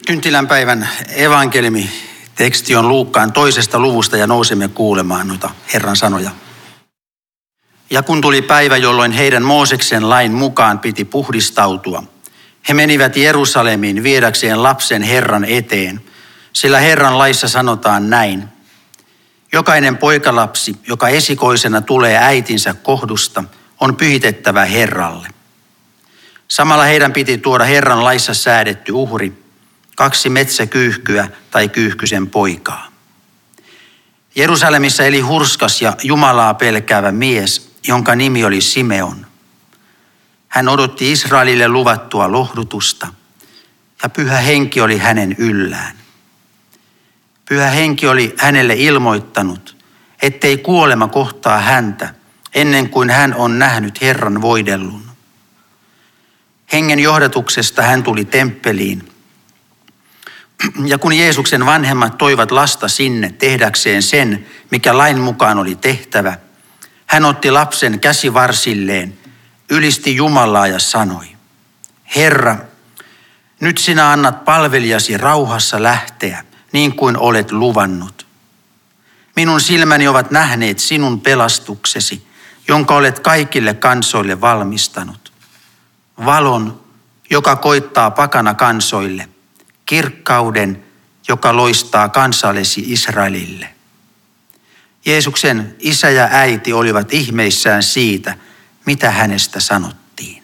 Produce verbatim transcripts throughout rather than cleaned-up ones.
Kynttilänpäivän evankeliumiteksti on Luukkaan toisesta luvusta ja nousemme kuulemaan noita Herran sanoja. Ja kun tuli päivä, jolloin heidän Mooseksen lain mukaan piti puhdistautua, he menivät Jerusalemiin viedäkseen lapsen Herran eteen, sillä Herran laissa sanotaan näin. Jokainen poikalapsi, joka esikoisena tulee äitinsä kohdusta, on pyhitettävä Herralle. Samalla heidän piti tuoda Herran laissa säädetty uhri, kaksi metsäkyyhkyä tai kyyhkysen poikaa. Jerusalemissa eli hurskas ja Jumalaa pelkäävä mies, jonka nimi oli Simeon. Hän odotti Israelille luvattua lohdutusta, ja Pyhä Henki oli hänen yllään. Pyhä Henki oli hänelle ilmoittanut, ettei kuolema kohtaa häntä, ennen kuin hän on nähnyt Herran voidellun. Hengen johdatuksesta hän tuli temppeliin. Ja kun Jeesuksen vanhemmat toivat lasta sinne tehdäkseen sen, mikä lain mukaan oli tehtävä, hän otti lapsen käsivarsilleen, ylisti Jumalaa ja sanoi, Herra, nyt sinä annat palvelijasi rauhassa lähteä, niin kuin olet luvannut. Minun silmäni ovat nähneet sinun pelastuksesi, jonka olet kaikille kansoille valmistanut. Valon, joka koittaa pakana kansoille, kirkkauden, joka loistaa kansallesi Israelille. Jeesuksen isä ja äiti olivat ihmeissään siitä, mitä hänestä sanottiin.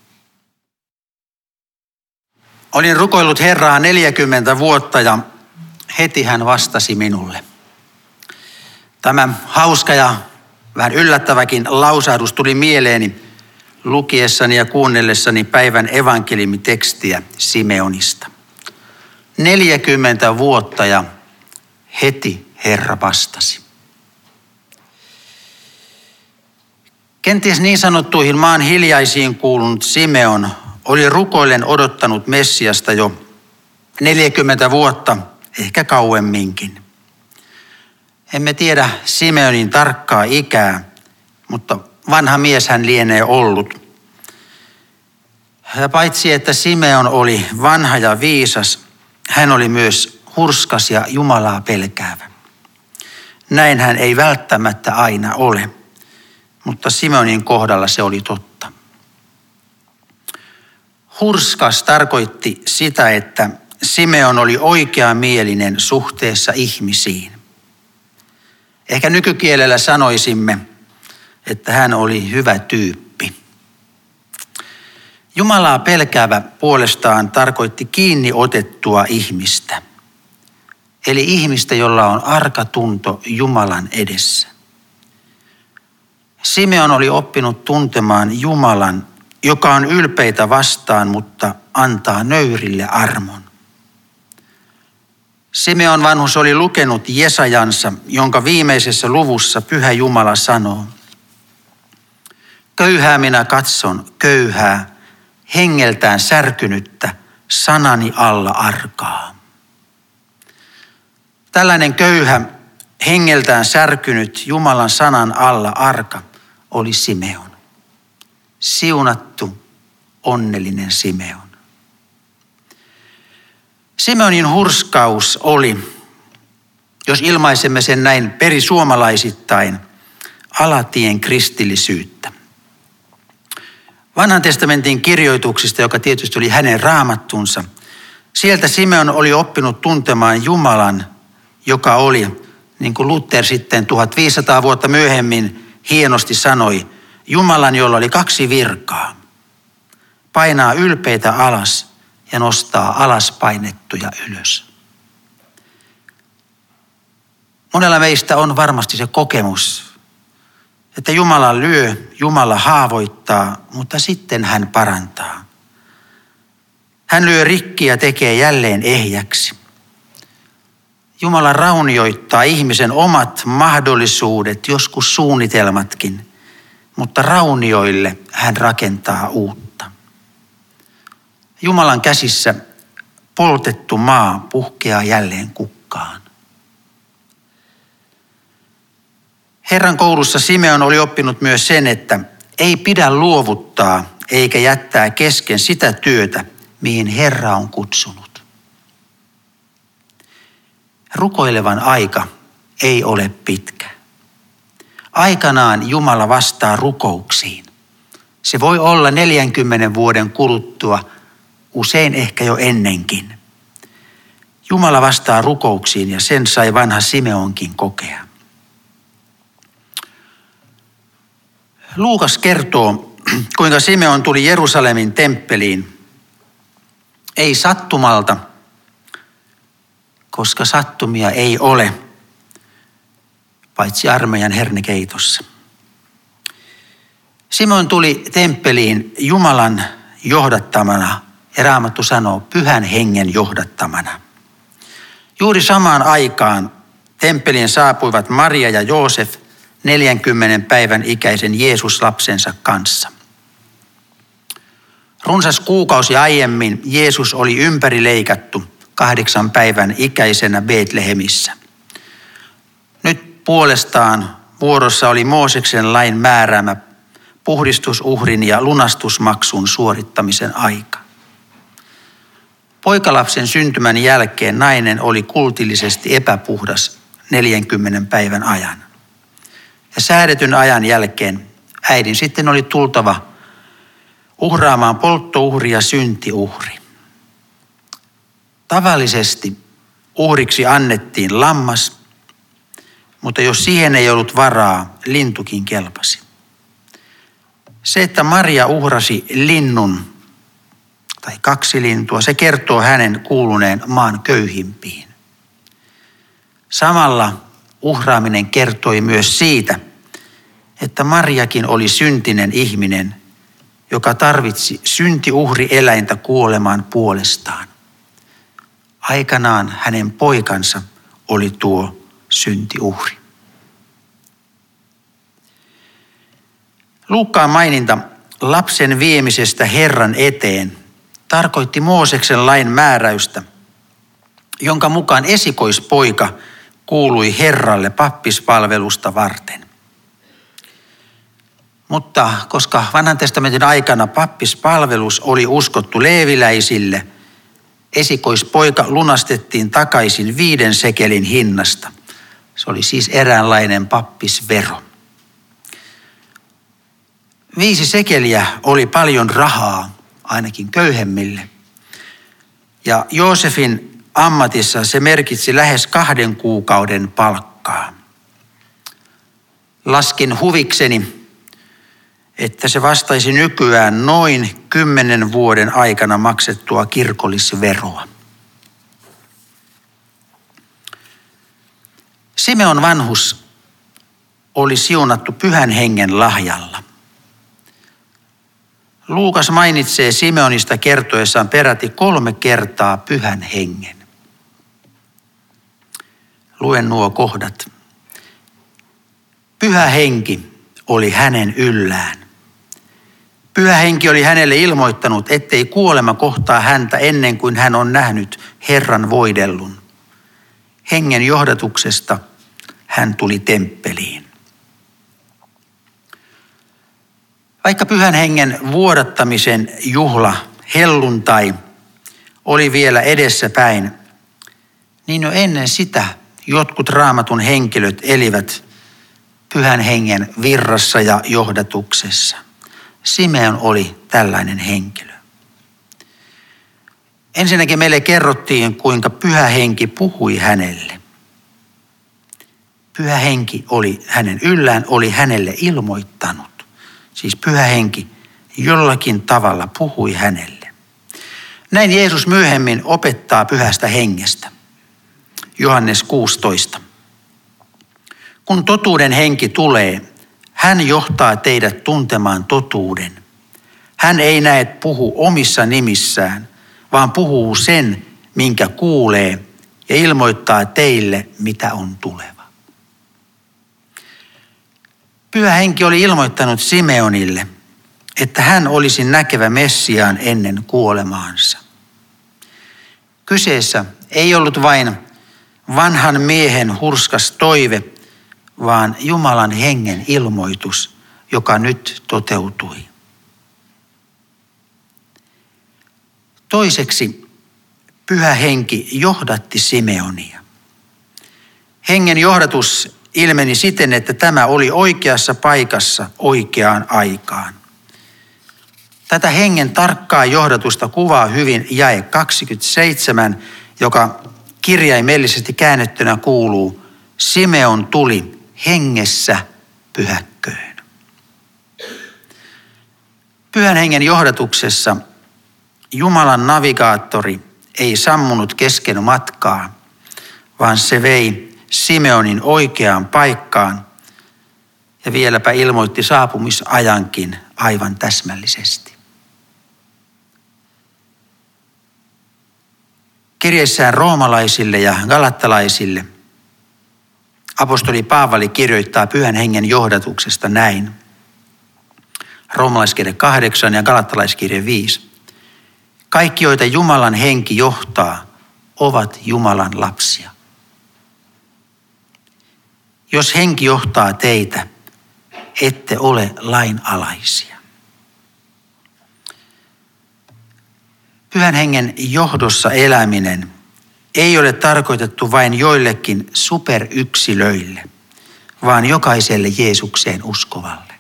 Olin rukoillut Herraa neljäkymmentä vuotta ja heti hän vastasi minulle. Tämä hauska ja vähän yllättäväkin lausahdus tuli mieleeni lukiessani ja kuunnellessani päivän evankeliumitekstiä Simeonista. neljäkymmentä vuotta ja heti Herra vastasi. Kenties niin sanottuihin maan hiljaisiin kuulunut Simeon oli rukoillen odottanut Messiasta jo neljäkymmentä vuotta, ehkä kauemminkin. Emme tiedä Simeonin tarkkaa ikää, mutta vanha mies hän lienee ollut. Ja paitsi että Simeon oli vanha ja viisas, hän oli myös hurskas ja Jumalaa pelkäävä. Näin hän ei välttämättä aina ole, mutta Simeonin kohdalla se oli totta. Hurskas tarkoitti sitä, että Simeon oli oikeamielinen suhteessa ihmisiin. Ehkä nykykielellä sanoisimme, että hän oli hyvä tyyppi. Jumalaa pelkäävä puolestaan tarkoitti kiinni otettua ihmistä. Eli ihmistä, jolla on arka tunto Jumalan edessä. Simeon oli oppinut tuntemaan Jumalan, joka on ylpeitä vastaan, mutta antaa nöyrille armon. Simeon vanhus oli lukenut Jesajansa, jonka viimeisessä luvussa Pyhä Jumala sanoo, köyhää minä katson, köyhää, hengeltään särkynyttä, sanani alla arkaa. Tällainen köyhä, hengeltään särkynyt, Jumalan sanan alla arka oli Simeon. Siunattu, onnellinen Simeon. Simeonin hurskaus oli, jos ilmaisemme sen näin perisuomalaisittain, alatien kristillisyyttä. Vanhan testamentin kirjoituksista, joka tietysti oli hänen raamattunsa, sieltä Simeon oli oppinut tuntemaan Jumalan, joka oli, niin kuin Luther sitten tuhatviisisataa vuotta myöhemmin hienosti sanoi, Jumalan, jolla oli kaksi virkaa, painaa ylpeitä alas ja nostaa alas painettuja ylös. Monella meistä on varmasti se kokemus, että Jumala lyö, Jumala haavoittaa, mutta sitten hän parantaa. Hän lyö rikki ja tekee jälleen ehjäksi. Jumala raunioittaa ihmisen omat mahdollisuudet, joskus suunnitelmatkin, mutta raunioille hän rakentaa uutta. Jumalan käsissä poltettu maa puhkeaa jälleen kukkaan. Herran koulussa Simeon oli oppinut myös sen, että ei pidä luovuttaa eikä jättää kesken sitä työtä, mihin Herra on kutsunut. rukoilevan aika ei ole pitkä. Aikanaan Jumala vastaa rukouksiin. Se voi olla neljänkymmenen vuoden kuluttua, usein ehkä jo ennenkin. Jumala vastaa rukouksiin ja sen sai vanha Simeonkin kokea. Luukas kertoo, kuinka Simeon tuli Jerusalemin temppeliin. Ei sattumalta, koska sattumia ei ole, paitsi armeijan hernekeitossa. Simeon tuli temppeliin Jumalan johdattamana, ja Raamattu sanoo pyhän hengen johdattamana. Juuri samaan aikaan temppeliin saapuivat Maria ja Joosef neljänkymmenen päivän ikäisen Jeesus-lapsensa kanssa. Runsas kuukausi aiemmin Jeesus oli ympärileikattu kahdeksan päivän ikäisenä Betlehemissä. Nyt puolestaan vuorossa oli Mooseksen lain määräämä puhdistusuhrin ja lunastusmaksun suorittamisen aika. Poikalapsen syntymän jälkeen nainen oli kultillisesti epäpuhdas neljänkymmenen päivän ajan. Ja säädetyn ajan jälkeen äidin sitten oli tultava uhraamaan polttouhri ja syntiuhri. Tavallisesti uhriksi annettiin lammas, mutta jos siihen ei ollut varaa, lintukin kelpasi. Se, että Maria uhrasi linnun tai kaksi lintua, se kertoo hänen kuuluneen maan köyhimpiin. Samalla uhraaminen kertoi myös siitä, että Mariakin oli syntinen ihminen, joka tarvitsi syntiuhrieläintä kuolemaan puolestaan. Aikanaan hänen poikansa oli tuo syntiuhri. Luukkaan maininta lapsen viemisestä Herran eteen tarkoitti Mooseksen lain määräystä, jonka mukaan esikoispoika kuului Herralle pappispalvelusta varten. Mutta koska vanhan testamentin aikana pappispalvelus oli uskottu leeviläisille, esikoispoika lunastettiin takaisin viiden sekelin hinnasta. Se oli siis eräänlainen pappisvero. Viisi sekeliä oli paljon rahaa, ainakin köyhemmille. Ja Joosefin ammatissa se merkitsi lähes kahden kuukauden palkkaa. Laskin huvikseni, että se vastaisi nykyään noin kymmenen vuoden aikana maksettua kirkollisveroa. Simeon vanhus oli siunattu pyhän hengen lahjalla. Luukas mainitsee Simeonista kertoessaan peräti kolme kertaa pyhän hengen. Luen nuo kohdat. Pyhä henki oli hänen yllään. Pyhä henki oli hänelle ilmoittanut, ettei kuolema kohtaa häntä ennen kuin hän on nähnyt Herran voidellun. Hengen johdatuksesta hän tuli temppeliin. Vaikka pyhän hengen vuodattamisen juhla, helluntai, oli vielä edessäpäin, niin jo ennen sitä jotkut Raamatun henkilöt elivät pyhän hengen virrassa ja johdatuksessa. Simeon oli tällainen henkilö. Ensinnäkin meille kerrottiin, kuinka pyhä henki puhui hänelle. Pyhä henki oli hänen yllään, oli hänelle ilmoittanut. Siis pyhä henki jollakin tavalla puhui hänelle. Näin Jeesus myöhemmin opettaa pyhästä hengestä. Johannes kuusitoista. Kun totuuden henki tulee, hän johtaa teidät tuntemaan totuuden. Hän ei näe puhu omissa nimissään, vaan puhuu sen, minkä kuulee, ja ilmoittaa teille, mitä on tuleva. Pyhä henki oli ilmoittanut Simeonille, että hän olisi näkevä Messiaan ennen kuolemaansa. Kyseessä ei ollut vain vanhan miehen hurskas toive, vaan Jumalan hengen ilmoitus, joka nyt toteutui. Toiseksi pyhä henki johdatti Simeonia. Hengen johdatus ilmeni siten, että tämä oli oikeassa paikassa oikeaan aikaan. Tätä hengen tarkkaa johdatusta kuvaa hyvin jae kaksikymmentäseitsemän, joka kirjaimellisesti käännettynä kuuluu: Simeon tuli hengessä pyhäkköön. Pyhän hengen johdatuksessa Jumalan navigaattori ei sammunut kesken matkaa, vaan se vei Simeonin oikeaan paikkaan ja vieläpä ilmoitti saapumisajankin aivan täsmällisesti. Kirjeissään roomalaisille ja galattalaisille apostoli Paavali kirjoittaa pyhän hengen johdatuksesta näin. Roomalaiskirje kahdeksan ja galattalaiskirje viisi. Kaikki, joita Jumalan henki johtaa, ovat Jumalan lapsia. Jos henki johtaa teitä, ette ole lainalaisia. Pyhän hengen johdossa eläminen ei ole tarkoitettu vain joillekin superyksilöille, vaan jokaiselle Jeesukseen uskovalle.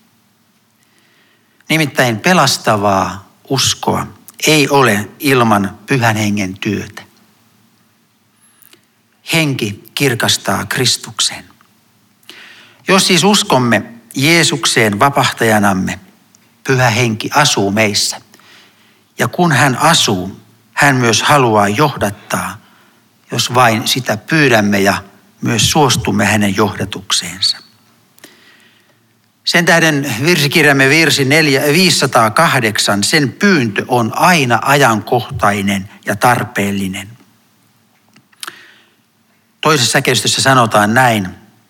Nimittäin pelastavaa uskoa ei ole ilman pyhän hengen työtä. Henki kirkastaa Kristuksen. Jos siis uskomme Jeesukseen vapahtajanamme, pyhä henki asuu meissä. Ja kun hän asuu, hän myös haluaa johdattaa, jos vain sitä pyydämme ja myös suostumme hänen johdatukseensa. Sen tähden virsikirjamme virsi viisisataakahdeksan, sen pyyntö on aina ajankohtainen ja tarpeellinen. Toisessa säkeistössä sanotaan näin.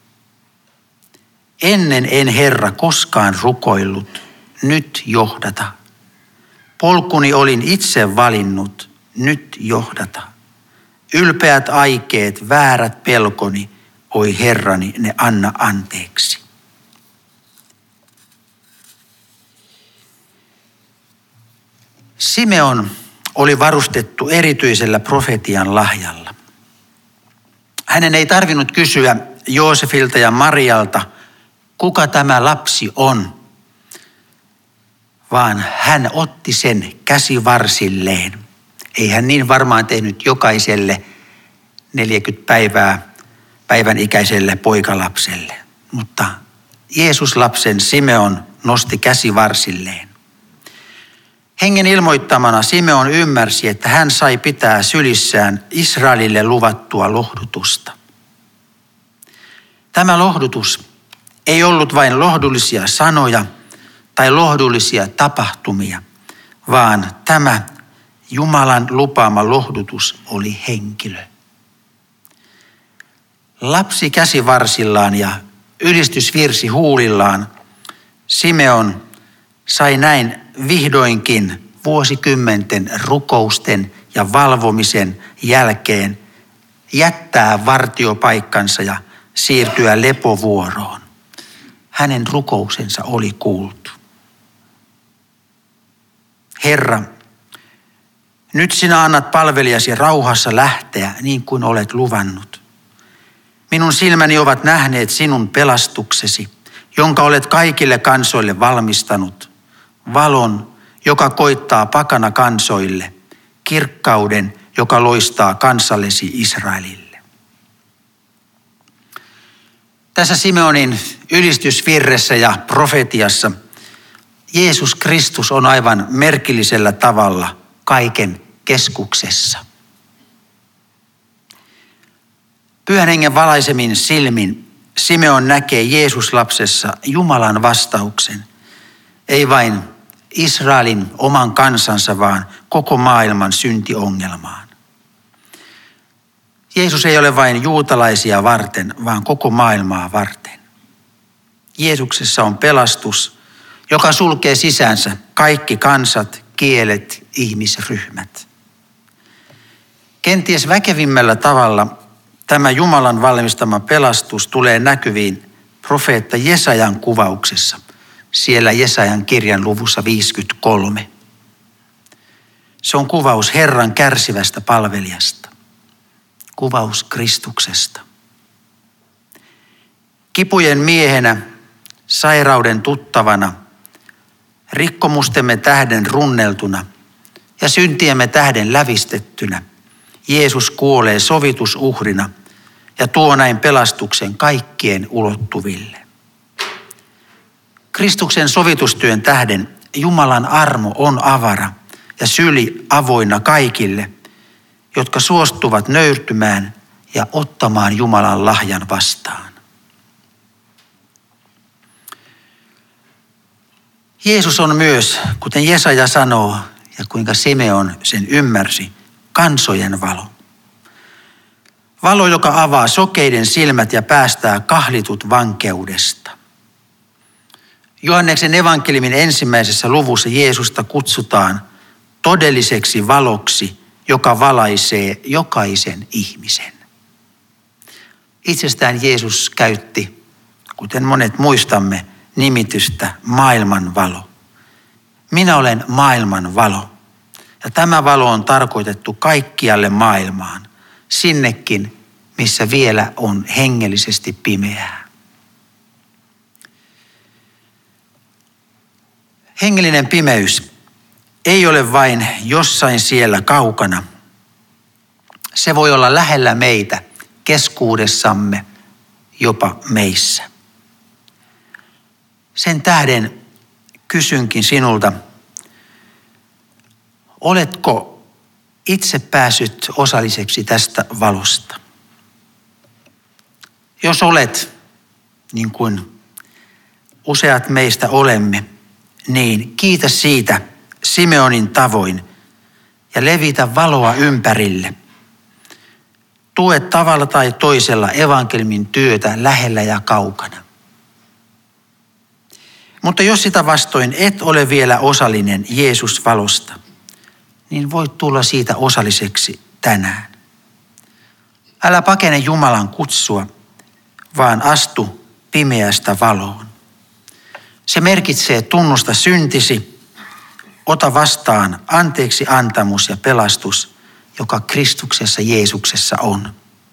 Ennen en Herra koskaan rukoillut, nyt johdata. Polkuni olin itse valinnut, nyt johdata. Ylpeät aikeet, väärät pelkoni, oi Herrani, ne anna anteeksi. Simeon oli varustettu erityisellä profetian lahjalla. Hänen ei tarvinnut kysyä Joosefilta ja Marialta, kuka tämä lapsi on, vaan hän otti sen käsivarsilleen. Ei hän niin varmaan tehnyt jokaiselle neljäkymmentä päivää päivän ikäiselle poikalapselle, mutta Jeesus-lapsen Simeon nosti käsivarsilleen. Hengen ilmoittamana Simeon ymmärsi, että hän sai pitää sylissään Israelille luvattua lohdutusta. Tämä lohdutus ei ollut vain lohdullisia sanoja tai lohdullisia tapahtumia, vaan tämä Jumalan lupaama lohdutus oli henkilö. Lapsi käsivarsillaan ja ylistysvirsi huulillaan Simeon sai näin vihdoinkin vuosikymmenten rukousten ja valvomisen jälkeen jättää vartiopaikkansa ja siirtyä lepovuoroon. Hänen rukouksensa oli kuultu. Herra, nyt sinä annat palvelijasi rauhassa lähteä niin kuin olet luvannut. Minun silmäni ovat nähneet sinun pelastuksesi, jonka olet kaikille kansoille valmistanut. Valon, joka koittaa pakana kansoille, kirkkauden, joka loistaa kansallesi Israelille. Tässä Simeonin ylistysvirressä ja profetiassa Jeesus Kristus on aivan merkillisellä tavalla kaiken keskuksessa. Pyhän hengen valaisemin silmin Simeon näkee Jeesus-lapsessa Jumalan vastauksen, ei vain Israelin oman kansansa, vaan koko maailman syntiongelmaan. Jeesus ei ole vain juutalaisia varten, vaan koko maailmaa varten. Jeesuksessa on pelastus, joka sulkee sisäänsä kaikki kansat, kielet, ihmisryhmät. Kenties väkevimmällä tavalla tämä Jumalan valmistama pelastus tulee näkyviin profeetta Jesajan kuvauksessa, siellä Jesajan kirjan luvussa viisikymmentäkolme. Se on kuvaus Herran kärsivästä palvelijasta, kuvaus Kristuksesta. Kipujen miehenä, sairauden tuttavana, rikkomustemme tähden runneltuna ja syntiemme tähden lävistettynä Jeesus kuolee sovitusuhrina ja tuo näin pelastuksen kaikkien ulottuville. Kristuksen sovitustyön tähden Jumalan armo on avara ja syli avoinna kaikille, jotka suostuvat nöyrtymään ja ottamaan Jumalan lahjan vastaan. Jeesus on myös, kuten Jesaja sanoo ja kuinka Simeon sen ymmärsi, kansojen valo. Valo, joka avaa sokeiden silmät ja päästää kahlitut vankeudesta. Johanneksen evankeliumin ensimmäisessä luvussa Jeesusta kutsutaan todelliseksi valoksi, joka valaisee jokaisen ihmisen. Itsestään Jeesus käytti, kuten monet muistamme, nimitystä maailman valo. Minä olen maailman valo. Ja tämä valo on tarkoitettu kaikkialle maailmaan, sinnekin, missä vielä on hengellisesti pimeää. Hengellinen pimeys ei ole vain jossain siellä kaukana. Se voi olla lähellä meitä, keskuudessamme, jopa meissä. Sen tähden kysynkin sinulta, oletko itse päässyt osalliseksi tästä valosta? Jos olet, niin kuin useat meistä olemme, niin kiitä siitä Simeonin tavoin ja levitä valoa ympärille. Tue tavalla tai toisella evankeliumin työtä lähellä ja kaukana. Mutta jos sitä vastoin et ole vielä osallinen Jeesus-valosta, niin voit tulla siitä osalliseksi tänään. Älä pakene Jumalan kutsua, vaan astu pimeästä valoon. Se merkitsee tunnusta syntisi, ota vastaan anteeksi antamus ja pelastus, joka Kristuksessa Jeesuksessa on.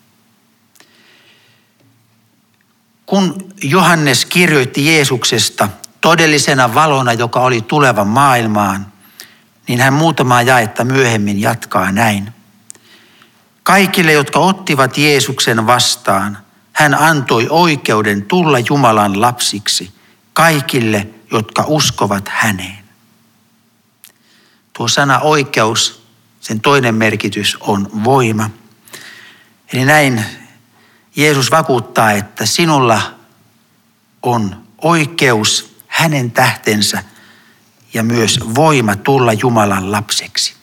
Kun Johannes kirjoitti Jeesuksesta todellisena valona, joka oli tuleva maailmaan, niin hän muutamaa jaetta myöhemmin jatkaa näin. Kaikille, jotka ottivat Jeesuksen vastaan, hän antoi oikeuden tulla Jumalan lapsiksi, kaikille, jotka uskovat häneen. Tuo sana oikeus, sen toinen merkitys on voima. Eli näin Jeesus vakuuttaa, että sinulla on oikeus hänen tähtensä ja myös voima tulla Jumalan lapseksi.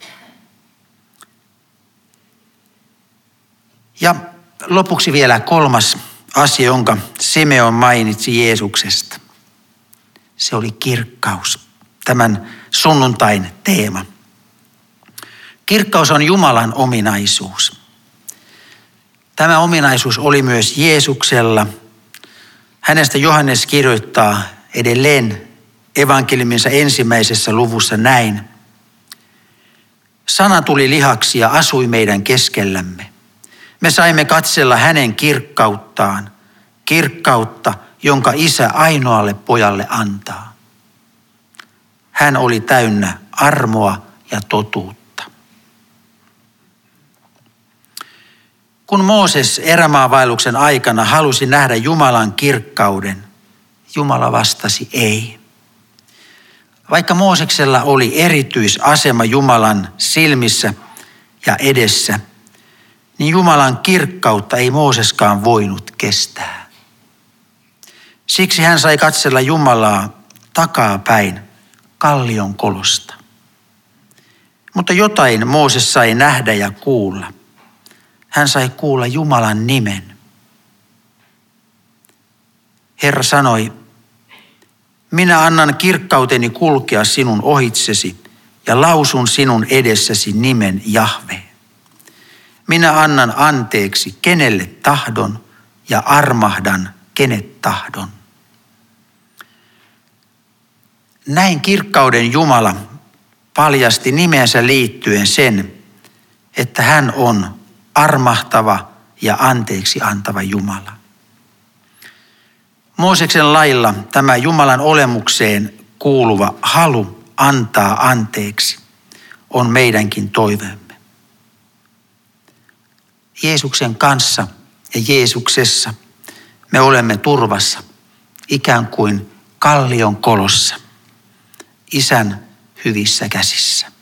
Ja lopuksi vielä kolmas asia, jonka Simeon mainitsi Jeesuksesta. Se oli kirkkaus, tämän sunnuntain teema. Kirkkaus on Jumalan ominaisuus. Tämä ominaisuus oli myös Jeesuksella. Hänestä Johannes kirjoittaa edelleen evankeliuminsa ensimmäisessä luvussa näin. Sana tuli lihaksi ja asui meidän keskellämme. Me saimme katsella hänen kirkkauttaan, kirkkautta, jonka Isä ainoalle pojalle antaa. Hän oli täynnä armoa ja totuutta. Kun Mooses erämaavaelluksen aikana halusi nähdä Jumalan kirkkauden, Jumala vastasi ei. Vaikka Mooseksella oli erityisasema Jumalan silmissä ja edessä, niin Jumalan kirkkautta ei Mooseskaan voinut kestää. Siksi hän sai katsella Jumalaa takapäin kallion kolosta. Mutta jotain Mooses sai nähdä ja kuulla. Hän sai kuulla Jumalan nimen. Herra sanoi, minä annan kirkkauteni kulkea sinun ohitsesi ja lausun sinun edessäsi nimen Jahve. Minä annan anteeksi kenelle tahdon ja armahdan kenet tahdon. Näin kirkkauden Jumala paljasti nimensä liittyen sen, että hän on armahtava ja anteeksi antava Jumala. Mooseksen lailla tämä Jumalan olemukseen kuuluva halu antaa anteeksi on meidänkin toiveemme. Jeesuksen kanssa ja Jeesuksessa me olemme turvassa, ikään kuin kallion kolossa, Isän hyvissä käsissä.